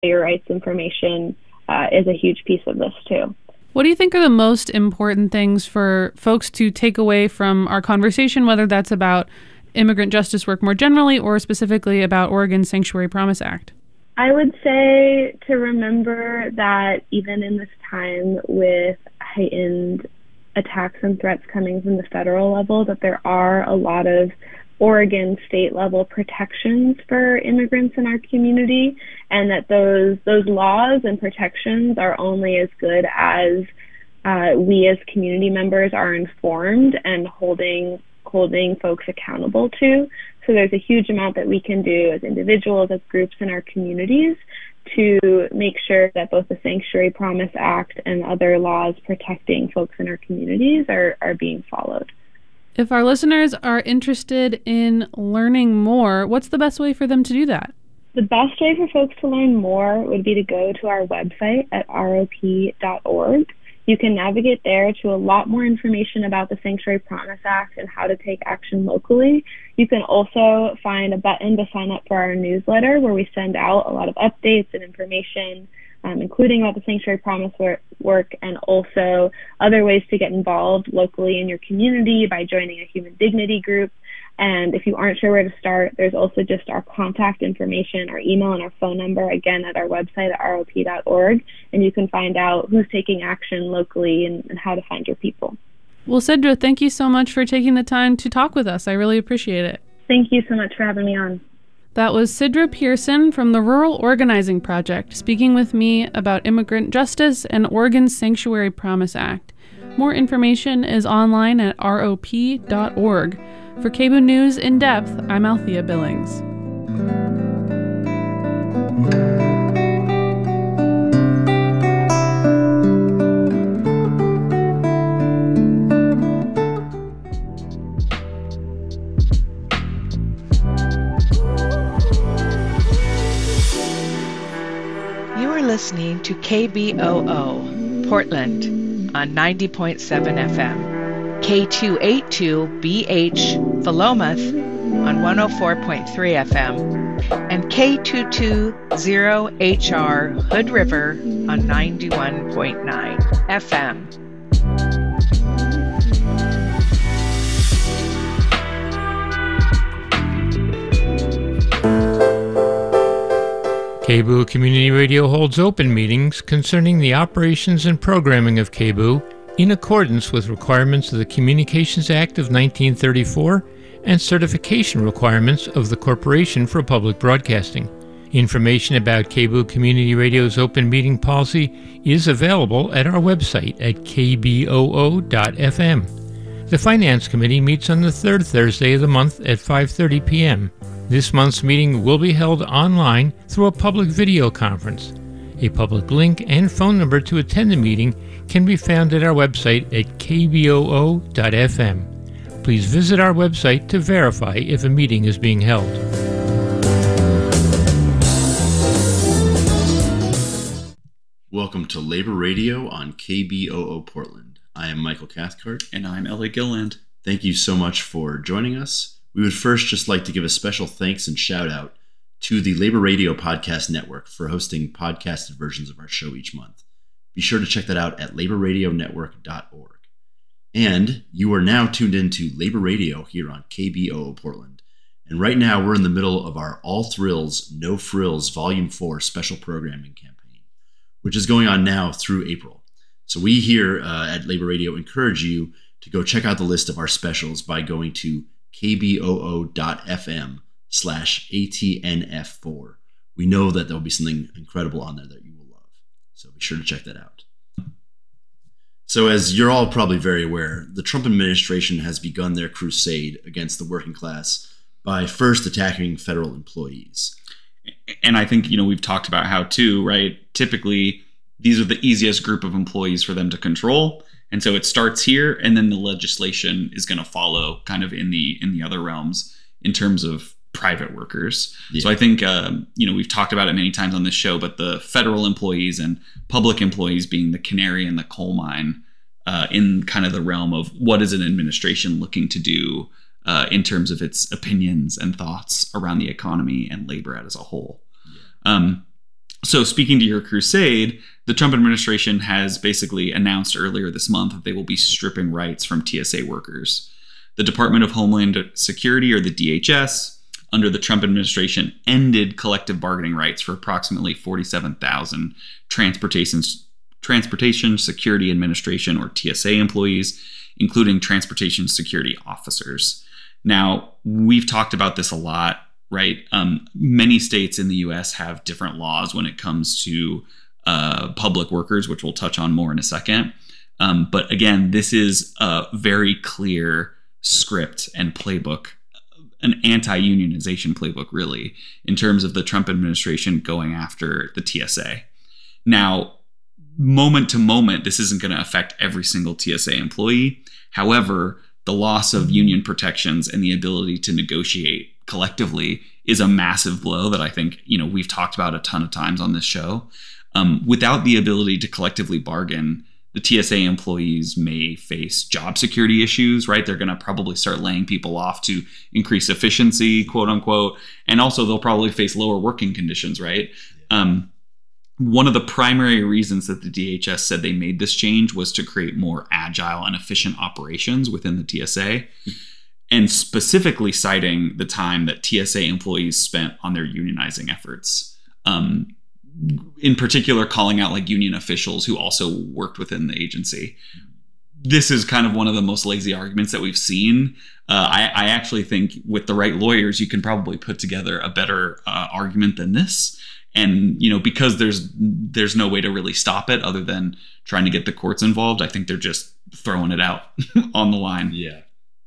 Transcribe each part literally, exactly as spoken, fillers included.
your rights information uh, is a huge piece of this too. What do you think are the most important things for folks to take away from our conversation, whether that's about immigrant justice work more generally or specifically about Oregon's Sanctuary Promise Act? I would say to remember that even in this time with heightened attacks and threats coming from the federal level, that there are a lot of Oregon state level protections for immigrants in our community, and that those those laws and protections are only as good as uh, we as community members are informed and holding holding folks accountable to. So there's a huge amount that we can do as individuals, as groups in our communities, to make sure that both the Sanctuary Promise Act and other laws protecting folks in our communities are, are being followed. If our listeners are interested in learning more, what's the best way for them to do that? The best way for folks to learn more would be to go to our website at R O P dot org. You can navigate there to a lot more information about the Sanctuary Promise Act and how to take action locally. You can also find a button to sign up for our newsletter, where we send out a lot of updates and information, um, including about the Sanctuary Promise work, and also other ways to get involved locally in your community by joining a human dignity group. And if you aren't sure where to start, there's also just our contact information, our email and our phone number, again, at our website at R O P dot org. And you can find out who's taking action locally and, and how to find your people. Well, Sidra, thank you so much for taking the time to talk with us. I really appreciate it. Thank you so much for having me on. That was Sidra Pearson from the Rural Organizing Project speaking with me about immigrant justice and Oregon's Sanctuary Promise Act. More information is online at R O P dot org. For K B O O News in Depth, I'm Althea Billings. You are listening to K B O O, Portland, on ninety point seven F M, K two eighty-two B H, Philomath, on one oh four point three F M, and K two twenty H R, Hood River, on ninety-one point nine F M. K B O O Community Radio holds open meetings concerning the operations and programming of K B O O in accordance with requirements of the Communications Act of nineteen thirty-four and certification requirements of the Corporation for Public Broadcasting. Information about K B O O Community Radio's open meeting policy is available at our website at K B O O dot F M. The Finance Committee meets on the third Thursday of the month at five thirty p.m. This month's meeting will be held online through a public video conference. A public link and phone number to attend the meeting can be found at our website at K B O O dot F M. Please visit our website to verify if a meeting is being held. Welcome to Labor Radio on K B O O Portland. I am Michael Cathcart. And I'm Elliot Gilland. Thank you so much for joining us. We would first just like to give a special thanks and shout out to the Labor Radio Podcast Network for hosting podcasted versions of our show each month. Be sure to check that out at labor radio network dot org. And you are now tuned into Labor Radio here on K B O O Portland. And right now we're in the middle of our All Thrills, No Frills Volume four special programming campaign, which is going on now through April. So we here uh, at Labor Radio encourage you to go check out the list of our specials by going to K B O O dot F M slash A T N F four. We know that there will be something incredible on there that you will love. So be sure to check that out. So as you're all probably very aware, the Trump administration has begun their crusade against the working class by first attacking federal employees. And I think, you know, we've talked about how too, right? Typically, these are the easiest group of employees for them to control. And so it starts here, and then the legislation is going to follow kind of in the in the other realms in terms of private workers. Yeah. So I think, um, you know, we've talked about it many times on this show, but the federal employees and public employees being the canary in the coal mine uh, in kind of the realm of what is an administration looking to do uh, in terms of its opinions and thoughts around the economy and labor as a whole. Yeah. Um, So speaking to your crusade, the Trump administration has basically announced earlier this month that they will be stripping rights from T S A workers. The Department of Homeland Security, or the D H S, under the Trump administration, ended collective bargaining rights for approximately forty-seven thousand transportation, Transportation Security Administration, or T S A employees, including transportation security officers. Now, we've talked about this a lot, right? Um, many states in the U S have different laws when it comes to uh, public workers, which we'll touch on more in a second. Um, but again, this is a very clear script and playbook, an anti-unionization playbook, really, in terms of the Trump administration going after the T S A. Now, moment to moment, this isn't going to affect every single T S A employee. However, the loss of union protections and the ability to negotiate collectively is a massive blow that I think, you know, we've talked about a ton of times on this show. Um, without the ability to collectively bargain, the T S A employees may face job security issues, right? They're going to probably start laying people off to increase efficiency, quote unquote. And also they'll probably face lower working conditions, right? Um, One of the primary reasons that the D H S said they made this change was to create more agile and efficient operations within the T S A, and specifically citing the time that T S A employees spent on their unionizing efforts. Um, in particular, calling out like union officials who also worked within the agency. This is kind of one of the most lazy arguments that we've seen. Uh, I, I actually think with the right lawyers, you can probably put together a better uh, argument than this. And, you know, because there's there's no way to really stop it other than trying to get the courts involved, I think they're just throwing it out on the line. Yeah.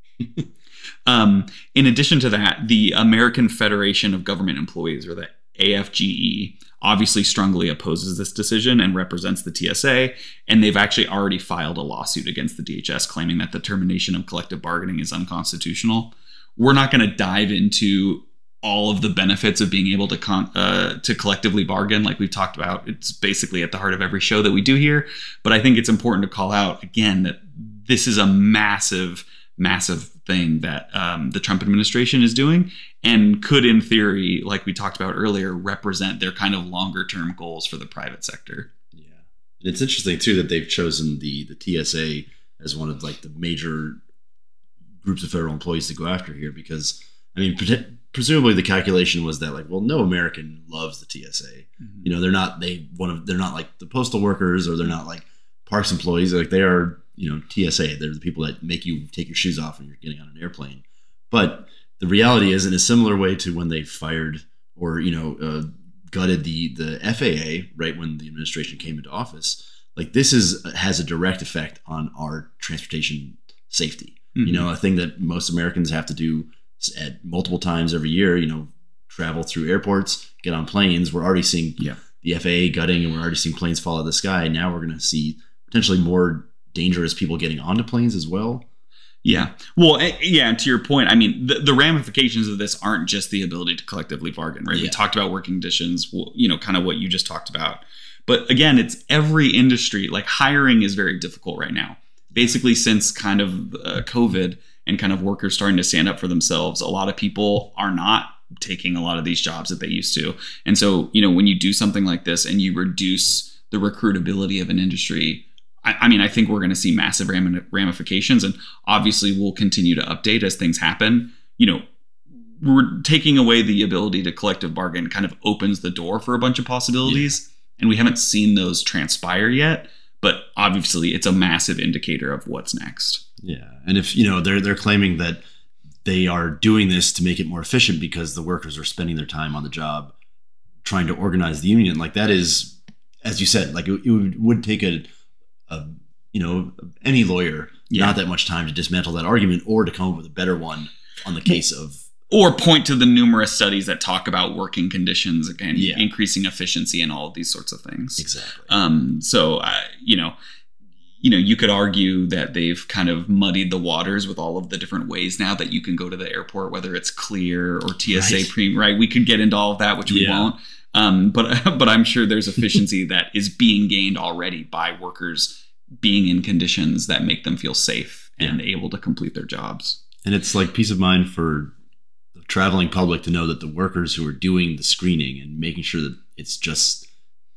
um, in addition to that, the American Federation of Government Employees, or the A F G E, obviously strongly opposes this decision and represents the T S A. And they've actually already filed a lawsuit against the D H S claiming that the termination of collective bargaining is unconstitutional. We're not going to dive into all of the benefits of being able to con- uh, to collectively bargain, like we've talked about. It's basically at the heart of every show that we do here. But I think it's important to call out again that this is a massive, massive thing that um, the Trump administration is doing, and could, in theory, like we talked about earlier, represent their kind of longer term goals for the private sector. Yeah, and it's interesting too that they've chosen the the T S A as one of like the major groups of federal employees to go after here, because I mean, pre- presumably the calculation was that like, well, no American loves the T S A. Mm-hmm. You know, they're not they one of they're not like the postal workers, or they're not like parks employees. Like they are, you know, T S A. They're the people that make you take your shoes off when you're getting on an airplane. But the reality is, in a similar way to when they fired or you know uh, gutted the the F A A right when the administration came into office, like this is has a direct effect on our transportation safety. Mm-hmm. You know, a thing that most Americans have to do at multiple times every year, you know, travel through airports, get on planes. We're already seeing yeah. the F A A gutting, and we're already seeing planes fall out of the sky. Now we're going to see potentially more dangerous people getting onto planes as well. Yeah. Well, yeah. And to your point, I mean, the, the ramifications of this aren't just the ability to collectively bargain, right? Yeah. We talked about working conditions, you know, kind of what you just talked about. But again, it's every industry. Like hiring is very difficult right now. Basically, since kind of uh, COVID and kind of workers starting to stand up for themselves, a lot of people are not taking a lot of these jobs that they used to. And so, you know, when you do something like this and you reduce the recruitability of an industry, I, I mean, I think we're going to see massive ram- ramifications. And obviously, we'll continue to update as things happen. You know, we're taking away the ability to collective bargain kind of opens the door for a bunch of possibilities. Yeah. And we haven't seen those transpire yet. But obviously, it's a massive indicator of what's next. Yeah, and if you know they're they're claiming that they are doing this to make it more efficient because the workers are spending their time on the job trying to organize the union, like that is, as you said, like it, it would, would take a, a you know any lawyer yeah. not that much time to dismantle that argument or to come up with a better one on the case of. Or point to the numerous studies that talk about working conditions, again, yeah. increasing efficiency and all of these sorts of things. Exactly. Um, so, uh, you know, you know, you could argue that they've kind of muddied the waters with all of the different ways now that you can go to the airport, whether it's Clear or T S A right. Premium, right? We could get into all of that, which we yeah. won't. Um, but but I'm sure there's efficiency that is being gained already by workers being in conditions that make them feel safe and yeah. able to complete their jobs. And it's like peace of mind for traveling public to know that the workers who are doing the screening and making sure that it's just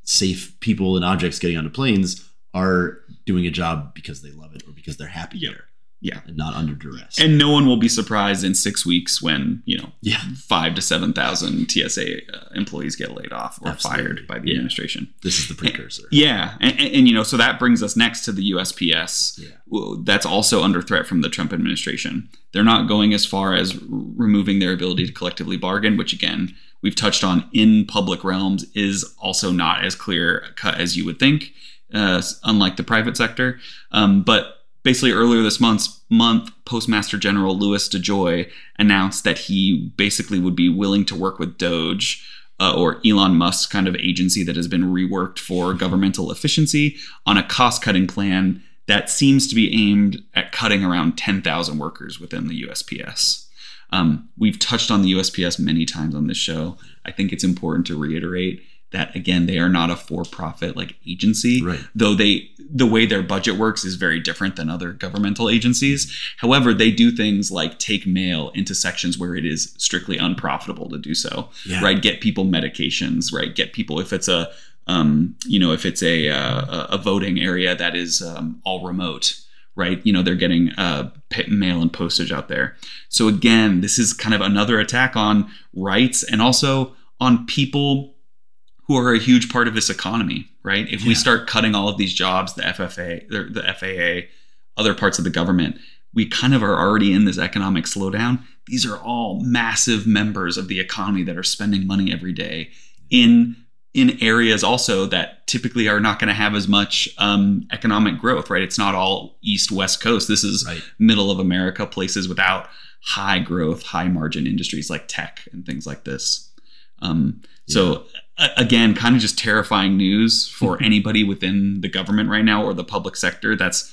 safe people and objects getting onto planes are doing a job because they love it or because they're happy Yep. there. Yeah. And not under duress. And no one will be surprised in six weeks when, you know, yeah. five to seven thousand T S A uh, employees get laid off or Absolutely. fired by the Yeah. administration. This is the precursor. Yeah. And, and, and, you know, so that brings us next to the U S P S. Yeah. Well, that's also under threat from the Trump administration. They're not going as far as r- removing their ability to collectively bargain, which, again, we've touched on in public realms is also not as clear cut as you would think, uh, unlike the private sector. Um, but basically earlier this month, month, Postmaster General Louis DeJoy announced that he basically would be willing to work with Doge, uh, or Elon Musk's kind of agency that has been reworked for governmental efficiency, on a cost-cutting plan that seems to be aimed at cutting around ten thousand workers within the U S P S. Um, we've touched on the U S P S many times on this show. I think it's important to reiterate that, again, they are not a for-profit like agency, Right. though they the way their budget works is very different than other governmental agencies. However, they do things like take mail into sections where it is strictly unprofitable to do so, Yeah. right? Get people medications, right? Get people, if it's a, um, you know, if it's a, uh, a voting area that is um, all remote, right? You know, they're getting uh, mail and postage out there. So again, this is kind of another attack on rights and also on people who are a huge part of this economy, right? If we Yeah. start cutting all of these jobs, the F F A, the, the F A A, other parts of the government, we kind of are already in this economic slowdown. These are all massive members of the economy that are spending money every day in in areas also that typically are not going to have as much um, economic growth, right? It's not all East, West Coast. This is Right. middle of America, places without high growth, high margin industries like tech and things like this. Um, so a- again, kind of just terrifying news for anybody within the government right now or the public sector that's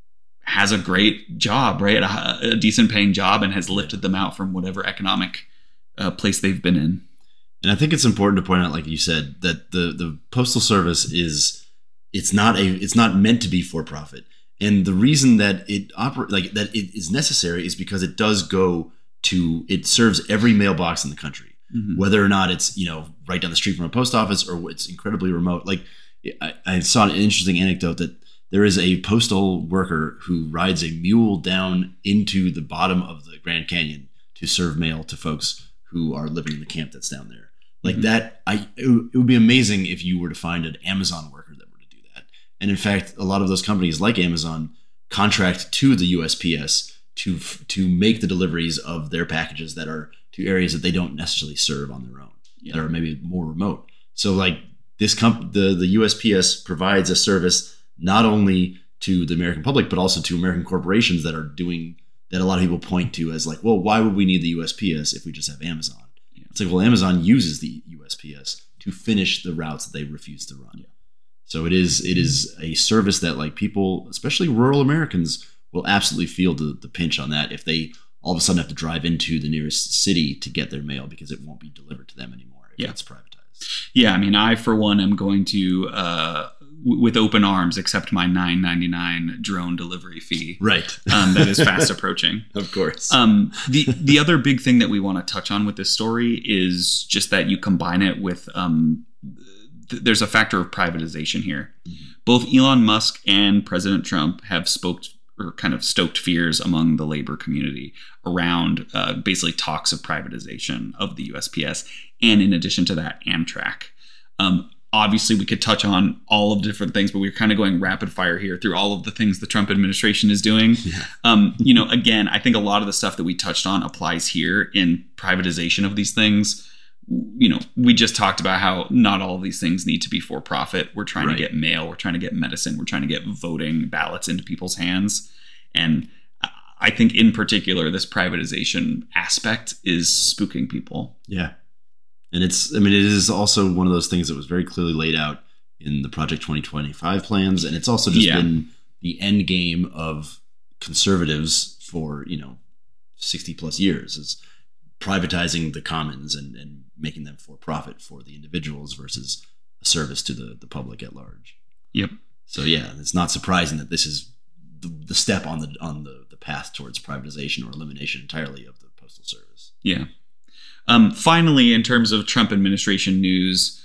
has a great job, right? A, a decent paying job and has lifted them out from whatever economic uh, place they've been in. And I think it's important to point out, like you said, that the, the Postal Service is it's not a it's not meant to be for profit. And the reason that it operate like that it is necessary is because it does go to it serves every mailbox in the country. Mm-hmm. Whether or not it's, you know, right down the street from a post office or it's incredibly remote. Like I, I saw an interesting anecdote that there is a postal worker who rides a mule down into the bottom of the Grand Canyon to serve mail to folks who are living in the camp that's down there. Like mm-hmm. that, I it, w- it would be amazing if you were to find an Amazon worker that were to do that. And in fact, a lot of those companies like Amazon contract to the U S P S to to make the deliveries of their packages that are to areas that they don't necessarily serve on their own, yeah. that are maybe more remote. So like this comp, the, the U S P S provides a service not only to the American public, but also to American corporations that are doing, that a lot of people point to as like, well, why would we need the U S P S if we just have Amazon? Yeah. It's like, well, Amazon uses the U S P S to finish the routes that they refuse to run. Yeah. So it is, it is a service that like people, especially rural Americans, will absolutely feel the, the pinch on that if they all of a sudden have to drive into the nearest city to get their mail because it won't be delivered to them anymore if yeah. it's privatized. Yeah, I mean, I, for one, am going to, uh, w- with open arms, accept my nine ninety-nine drone delivery fee. Right. Um, that is fast approaching. Of course. Um, the, the other big thing that we want to touch on with this story is just that you combine it with, um, th- there's a factor of privatization here. Mm-hmm. Both Elon Musk and President Trump have spoke or kind of stoked fears among the labor community around uh, basically talks of privatization of the U S P S. And in addition to that, Amtrak. Um, obviously, we could touch on all of the different things, but we're kind of going rapid fire here through all of the things the Trump administration is doing. Yeah. Um, you know, again, I think a lot of the stuff that we touched on applies here in privatization of these things. You know, we just talked about how not all of these things need to be for profit. We're trying right. to get mail. We're trying to get medicine. We're trying to get voting ballots into people's hands. And I think in particular, this privatization aspect is spooking people. Yeah. And it's, I mean, it is also one of those things that was very clearly laid out in the Project twenty twenty-five plans. And it's also just yeah. been the end game of conservatives for, you know, sixty plus years is privatizing the commons and, and making them for profit for the individuals versus a service to the, the public at large. Yep. So yeah, it's not surprising that this is the, the step on the on the, the path towards privatization or elimination entirely of the Postal Service. Yeah. Um, finally, in terms of Trump administration news,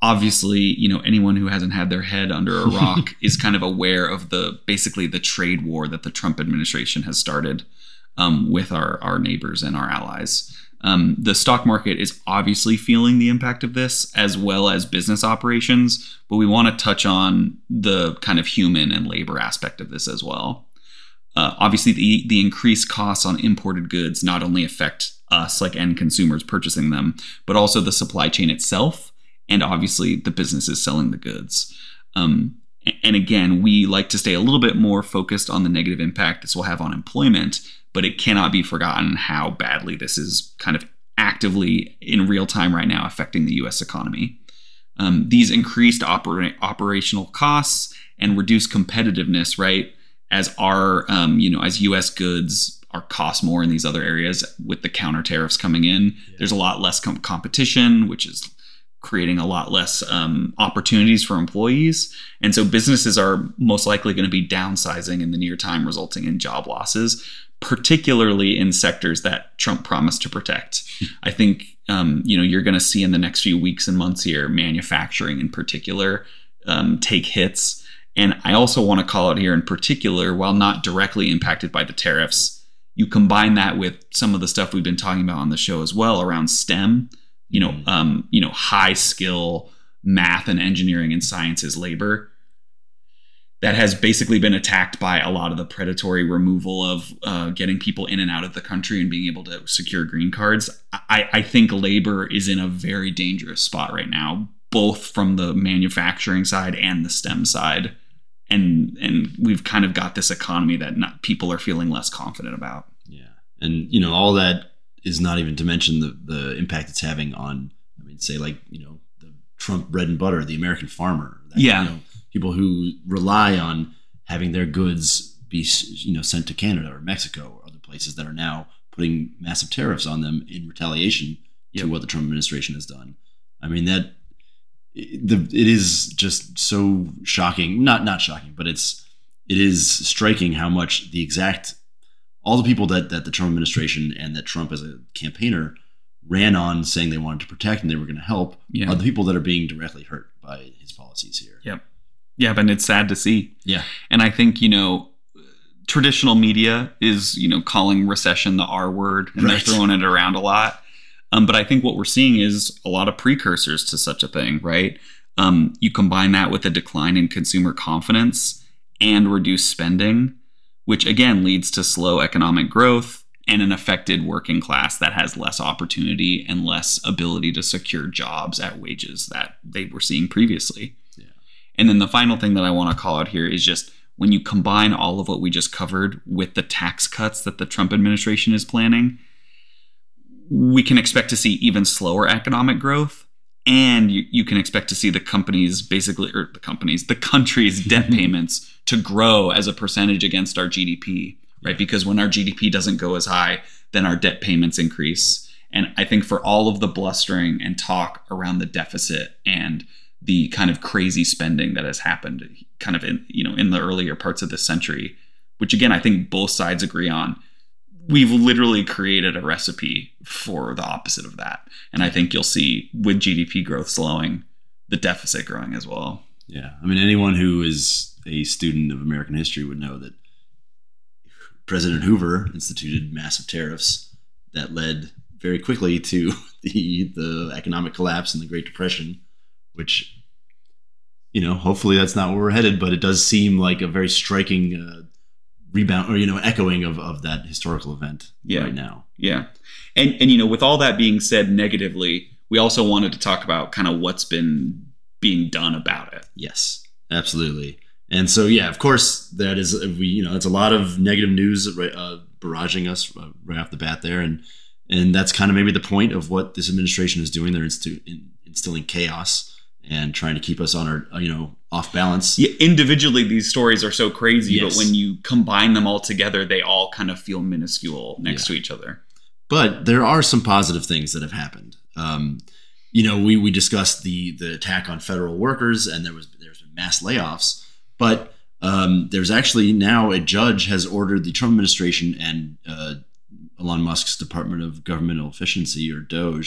obviously, you know, anyone who hasn't had their head under a rock is kind of aware of the basically the trade war that the Trump administration has started um, with our, our neighbors and our allies. Um, the stock market is obviously feeling the impact of this, as well as business operations, but we want to touch on the kind of human and labor aspect of this as well. Uh, obviously, the, the increased costs on imported goods not only affect us, like end consumers purchasing them, but also the supply chain itself, and obviously the businesses selling the goods. Um, and again, we like to stay a little bit more focused on the negative impact this will have on employment, but it cannot be forgotten how badly this is kind of actively in real time right now affecting the U S economy. Um, these increased opera- operational costs and reduced competitiveness, right, as our, um, you know, as U S goods are cost more in these other areas with the counter tariffs coming in, yeah. There's a lot less com- competition, which is creating a lot less um, opportunities for employees. And so businesses are most likely going to be downsizing in the near time, resulting in job losses, particularly in sectors that Trump promised to protect. I think, um, you know, you're going to see in the next few weeks and months here, manufacturing in particular um, take hits. And I also want to call out here in particular, while not directly impacted by the tariffs, you combine that with some of the stuff we've been talking about on the show as well around STEM, you know, um, you know, high skill math and engineering and sciences labor that has basically been attacked by a lot of the predatory removal of uh, getting people in and out of the country and being able to secure green cards. I, I think labor is in a very dangerous spot right now, both from the manufacturing side and the STEM side. And and we've kind of got this economy that not, people are feeling less confident about. Yeah. And, you know, all that is not even to mention the, the impact it's having on, I mean, say like, you know, the Trump bread and butter, the American farmer. That, yeah. You know, people who rely on having their goods be, you know, sent to Canada or Mexico or other places that are now putting massive tariffs on them in retaliation yep. to what the Trump administration has done. I mean, that the it is just so shocking. Not not shocking, but it's it is striking how much the exact all the people that, that the Trump administration and that Trump as a campaigner ran on saying they wanted to protect and they were going to help yeah. are the people that are being directly hurt by his policies here. Yep. Yeah, but it's sad to see. Yeah. And I think, you know, traditional media is, you know, calling recession the R word and right. they're throwing it around a lot. Um, but I think what we're seeing is a lot of precursors to such a thing, right? Um, you combine that with a decline in consumer confidence and reduced spending, which again leads to slow economic growth and an affected working class that has less opportunity and less ability to secure jobs at wages that they were seeing previously. Yeah. And then the final thing that I want to call out here is just when you combine all of what we just covered with the tax cuts that the Trump administration is planning, we can expect to see even slower economic growth. And you, you can expect to see the companies basically, or the companies, the country's debt payments to grow as a percentage against our G D P, right? Because when our G D P doesn't go as high, then our debt payments increase. And I think for all of the blustering and talk around the deficit and the kind of crazy spending that has happened kind of in, you know, in the earlier parts of this century, which again, I think both sides agree on, we've literally created a recipe for the opposite of that. And I think you'll see with G D P growth slowing, the deficit growing as well. Yeah. I mean, anyone who is a student of American history would know that President Hoover instituted massive tariffs that led very quickly to the the economic collapse and the Great Depression, which, you know, hopefully that's not where we're headed, but it does seem like a very striking uh, rebound or, you know, echoing of, of that historical event yeah. right now. Yeah. And, and, you know, with all that being said negatively, we also wanted to talk about kind of what's been being done about it. Yes, absolutely. And so, yeah, of course, that is, we, you know, that's a lot of negative news uh, barraging us right off the bat there. And, and that's kind of maybe the point of what this administration is doing. They're inst- instilling chaos and trying to keep us on our, you know, off balance. Yeah, individually, these stories are so crazy, yes. but when you combine them all together, they all kind of feel minuscule next yeah. to each other. But there are some positive things that have happened. Um, you know, we we discussed the the attack on federal workers, and there was there's been mass layoffs. But um, there's actually now a judge has ordered the Trump administration and uh, Elon Musk's Department of Governmental Efficiency, or DOGE,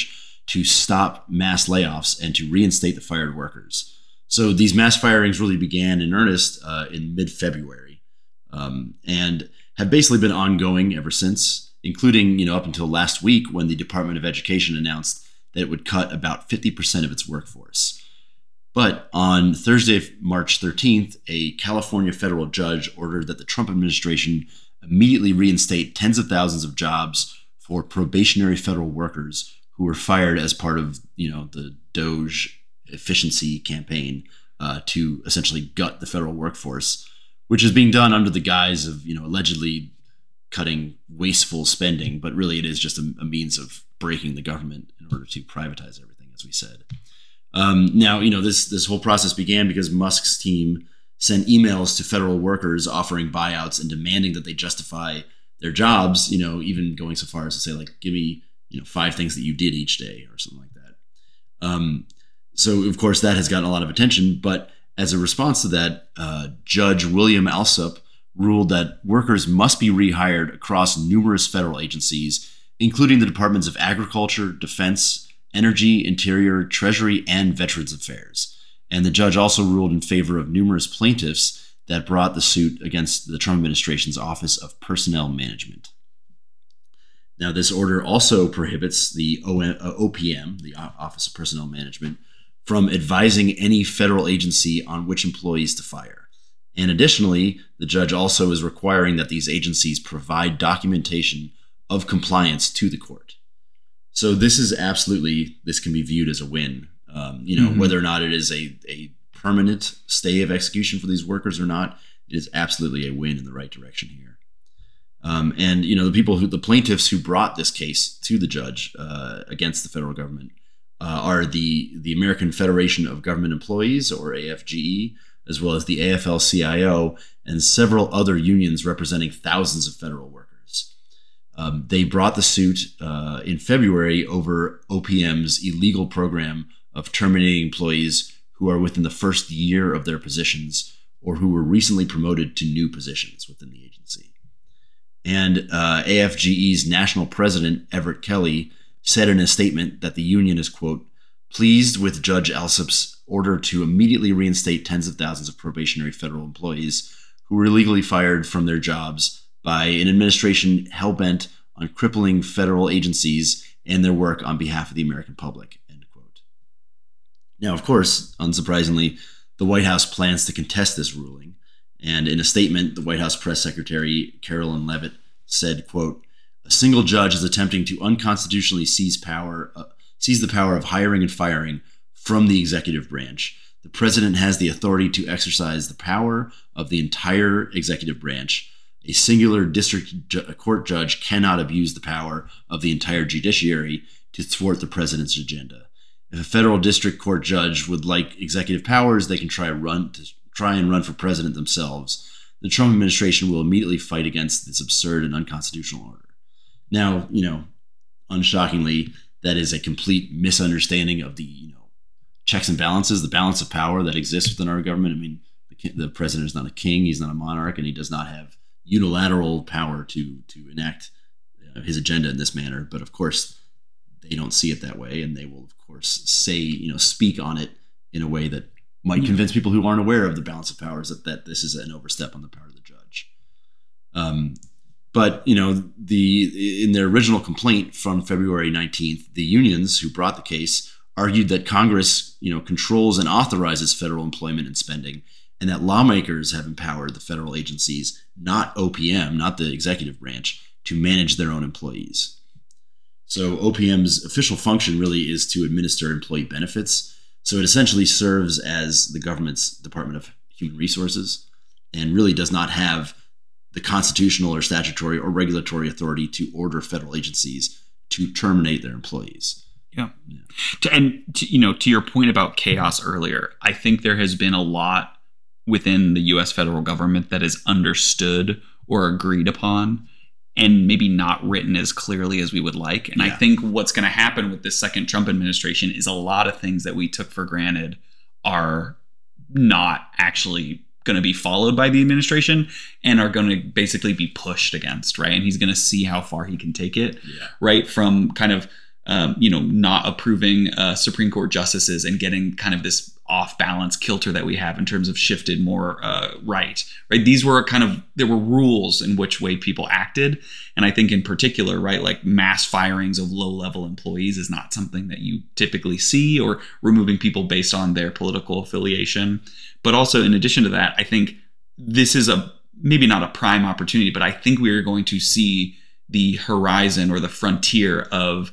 to stop mass layoffs and to reinstate the fired workers. So these mass firings really began in earnest uh, in mid-February um, and have basically been ongoing ever since, including, you know, up until last week when the Department of Education announced that it would cut about fifty percent of its workforce. But on Thursday, March thirteenth, a California federal judge ordered that the Trump administration immediately reinstate tens of thousands of jobs for probationary federal workers who were fired as part of, you know, the DOGE efficiency campaign uh, to essentially gut the federal workforce, which is being done under the guise of, you know, allegedly cutting wasteful spending, but really it is just a, a means of breaking the government in order to privatize everything, as we said. Um, now, you know, this this whole process began because Musk's team sent emails to federal workers offering buyouts and demanding that they justify their jobs, you know, even going so far as to say, like, give me, you know, five things that you did each day or something like that. Um, So, of course, that has gotten a lot of attention. But as a response to that, uh, Judge William Alsup ruled that workers must be rehired across numerous federal agencies, including the Departments of Agriculture, Defense, Energy, Interior, Treasury, and Veterans Affairs. And the judge also ruled in favor of numerous plaintiffs that brought the suit against the Trump administration's Office of Personnel Management. Now, this order also prohibits the O P M, the Office of Personnel Management, from advising any federal agency on which employees to fire. And additionally, the judge also is requiring that these agencies provide documentation of compliance to the court. So this is absolutely, this can be viewed as a win. Um, you know, mm-hmm. whether or not it is a, a permanent stay of execution for these workers or not, it is absolutely a win in the right direction here. Um, and, you know, the people who, the plaintiffs who brought this case to the judge uh, against the federal government Uh, are the, the American Federation of Government Employees, or A F G E, as well as the A F L C I O, and several other unions representing thousands of federal workers. Um, they brought the suit uh, in February over O P M's illegal program of terminating employees who are within the first year of their positions or who were recently promoted to new positions within the agency. And uh, A F G E's national president, Everett Kelly, said in a statement that the union is, quote, pleased with Judge Alsup's order to immediately reinstate tens of thousands of probationary federal employees who were illegally fired from their jobs by an administration hell-bent on crippling federal agencies and their work on behalf of the American public, end quote. Now, of course, unsurprisingly, the White House plans to contest this ruling. And in a statement, the White House press secretary, Carolyn Leavitt, said, quote, a single judge is attempting to unconstitutionally seize power, uh, seize the power of hiring and firing from the executive branch. The president has the authority to exercise the power of the entire executive branch. A singular district ju- court judge cannot abuse the power of the entire judiciary to thwart the president's agenda. If a federal district court judge would like executive powers, they can try run to try and run for president themselves. The Trump administration will immediately fight against this absurd and unconstitutional order. Now, you know, unshockingly, that is a complete misunderstanding of the, you know, checks and balances, the balance of power that exists within our government. I mean, the, the president is not a king, he's not a monarch, and he does not have unilateral power to to enact uh, his agenda in this manner. But of course, they don't see it that way, and they will, of course, say, you know, speak on it in a way that might convince people who aren't aware of the balance of powers that, that this is an overstep on the power of the judge. Um, but, you know, the in their original complaint from February nineteenth, the unions who brought the case argued that Congress, you know, controls and authorizes federal employment and spending, and that lawmakers have empowered the federal agencies, not O P M, not the executive branch, to manage their own employees. So O P M's official function really is to administer employee benefits. So it essentially serves as the government's Department of Human Resources and really does not have the constitutional or statutory or regulatory authority to order federal agencies to terminate their employees. Yeah. yeah. To, and, to, you know, to your point about chaos earlier, I think there has been a lot within the U S federal government that is understood or agreed upon and maybe not written as clearly as we would like. And yeah. I think what's going to happen with this second Trump administration is a lot of things that we took for granted are not actually going to be followed by the administration and are going to basically be pushed against, right? And he's going to see how far he can take it, yeah. right? From kind of um, you know, not approving uh, Supreme Court justices and getting kind of this off balance kilter that we have in terms of shifted more uh, right, right? These were kind of, there were rules in which way people acted. And I think in particular, right, like mass firings of low level employees is not something that you typically see, or removing people based on their political affiliation. But also in addition to that, I think this is a, maybe not a prime opportunity, but I think we are going to see the horizon or the frontier of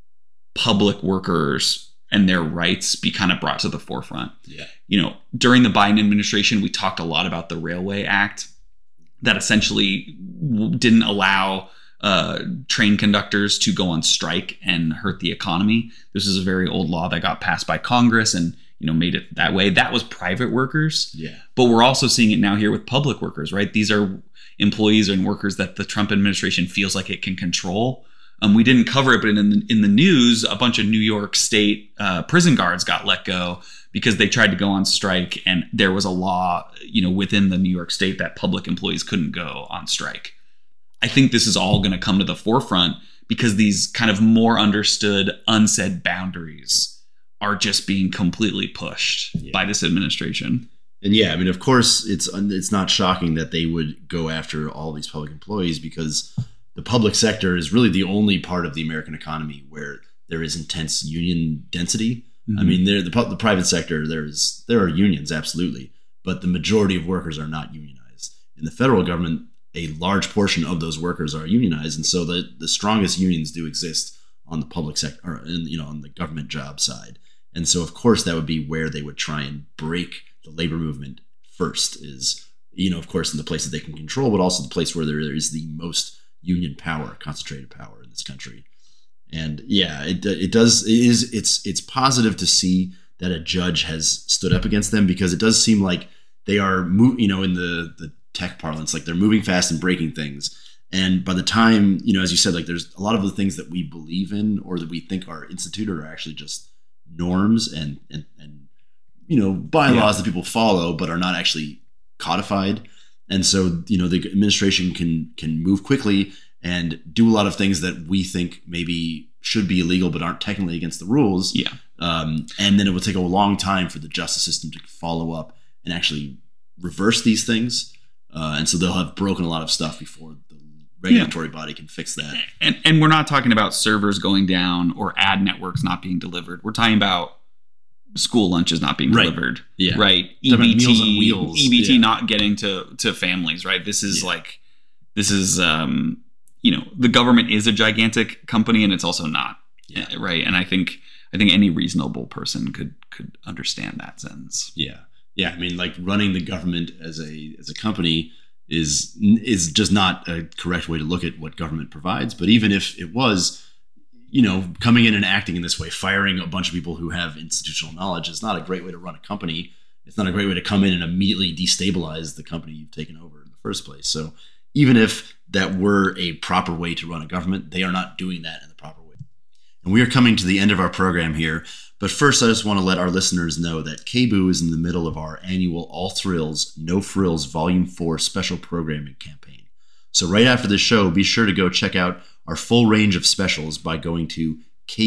public workers and their rights be kind of brought to the forefront. Yeah. You know, during the Biden administration, we talked a lot about the Railway Act that essentially didn't allow uh, train conductors to go on strike and hurt the economy. This is a very old law that got passed by Congress and, you know, made it that way. That was private workers. Yeah. But we're also seeing it now here with public workers, right? These are employees and workers that the Trump administration feels like it can control. Um, we didn't cover it, but in the, in the news, a bunch of New York State uh, prison guards got let go because they tried to go on strike, and there was a law, you know, within the New York State that public employees couldn't go on strike. I think this is all going to come to the forefront because these kind of more understood, unsaid boundaries are just being completely pushed yeah. by this administration. And yeah, I mean, of course, it's it's not shocking that they would go after all these public employees, because the public sector is really the only part of the American economy where there is intense union density. Mm-hmm. I mean, there the, the private sector, there's there are unions, absolutely, but the majority of workers are not unionized. In the federal government, a large portion of those workers are unionized, and so the the strongest unions do exist on the public sector, or in, you know, on the government job side. And so, of course, that would be where they would try and break the labor movement first. Is, you know, of course, in the places they can control, but also the place where there is the most union power, concentrated power in this country. And yeah, it it does it is it's it's positive to see that a judge has stood up against them, because it does seem like they are move, you know, in the the tech parlance, like they're moving fast and breaking things. And by the time, you know, as you said, like there's a lot of the things that we believe in or that we think are instituted are actually just norms and and, and you know, bylaws yeah. that people follow but are not actually codified. And so, you know, the administration can can move quickly and do a lot of things that we think maybe should be illegal but aren't technically against the rules. Yeah. Um, and then it will take a long time for the justice system to follow up and actually reverse these things. Uh, and so they'll have broken a lot of stuff before the regulatory yeah. body can fix that. And and we're not talking about servers going down or ad networks not being delivered. We're talking about school lunches not being right. delivered, yeah. right? E B T, meals on wheels. E B T yeah. not getting to, to families, right? This is yeah. like, this is, um, you know, the government is a gigantic company and it's also not, yeah. right? And I think, I think any reasonable person could, could understand that sentence. Yeah. Yeah. I mean, like running the government as a, as a company is, is just not a correct way to look at what government provides. But even if it was, you know, coming in and acting in this way, firing a bunch of people who have institutional knowledge is not a great way to run a company. It's not a great way to come in and immediately destabilize the company you've taken over in the first place. So even if that were a proper way to run a government, they are not doing that in the proper way. And we are coming to the end of our program here. But first, I just want to let our listeners know that K B O O is in the middle of our annual All Thrills, No Frills Volume four special programming campaign. So right after this show, be sure to go check out our full range of specials by going to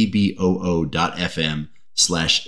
kboo.fm slash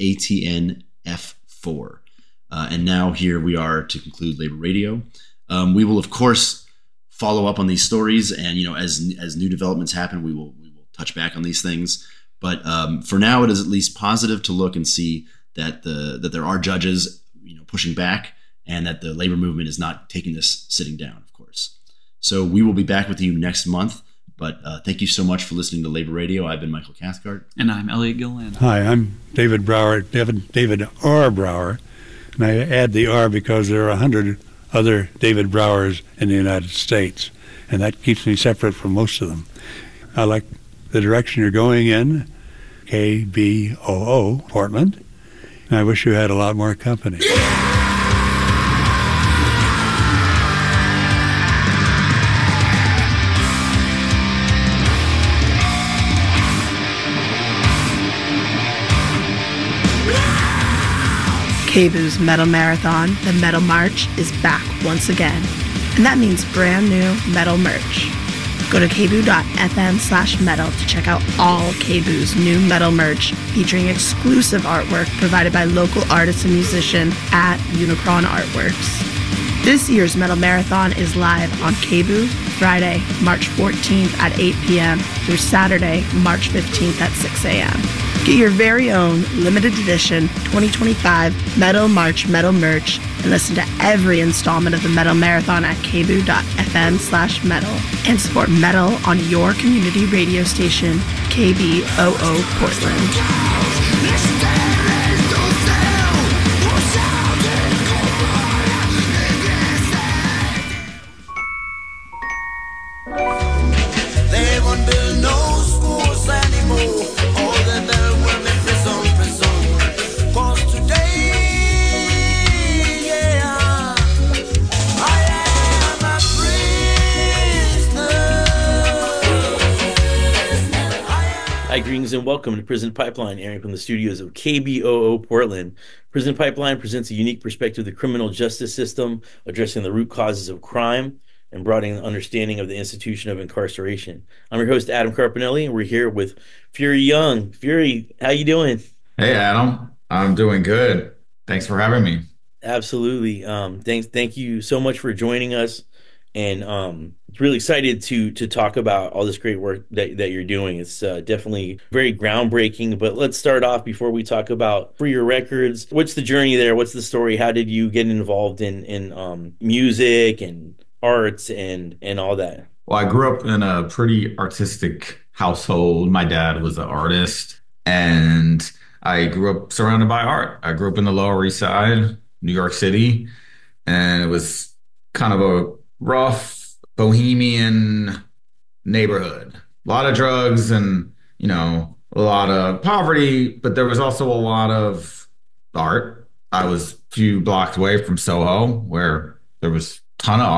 ATNF4. Uh, and now here we are to conclude Labor Radio. Um, we will, of course, follow up on these stories. And, you know, as as new developments happen, we will we will touch back on these things. But um, for now, it is at least positive to look and see that the that there are judges, you know, pushing back, and that the labor movement is not taking this sitting down, of course. So we will be back with you next month. But uh, thank you so much for listening to Labor Radio. I've been Michael Cathcart. And I'm Elliot Gilland. Hi, I'm David Brower, David, David R. Brower. And I add the R because there are a hundred other David Browers in the United States. And that keeps me separate from most of them. I like the direction you're going in, K B O O, Portland. And I wish you had a lot more company. K B O O's Metal Marathon, the Metal March, is back once again. And that means brand new metal merch. Go to kboo.fm slash metal to check out all Kboo's new metal merch featuring exclusive artwork provided by local artists and musicians at Unicron Artworks. This year's Metal Marathon is live on Kboo Friday, March fourteenth at eight p.m. through Saturday, March fifteenth at six a.m. Get your very own limited edition twenty twenty-five Metal March Metal merch and listen to every installment of the Metal Marathon at kboo.fm slash metal and support metal on your community radio station, K B O O Portland. Hi, greetings and welcome to Prison Pipeline, airing from the studios of K B O O Portland. Prison Pipeline presents a unique perspective of the criminal justice system, addressing the root causes of crime and broadening the understanding of the institution of incarceration. I'm your host, Adam Carpinelli, and we're here with Fury Young. Fury, how you doing? Hey, Adam. I'm doing good. Thanks for having me. Absolutely. Um, thanks. Thank you so much for joining us. And um, really excited to to talk about all this great work that, that you're doing. It's uh, definitely very groundbreaking. But let's start off before we talk about For Your Records. What's the journey there? What's the story? How did you get involved in in um, music and arts and and all that? Well, I grew up in a pretty artistic household. My dad was an artist, and I grew up surrounded by art. I grew up in the Lower East Side, New York City, and it was kind of a rough bohemian neighborhood. A lot of drugs and, you know, a lot of poverty, but there was also a lot of art. I was a few blocks away from Soho, where there was a ton of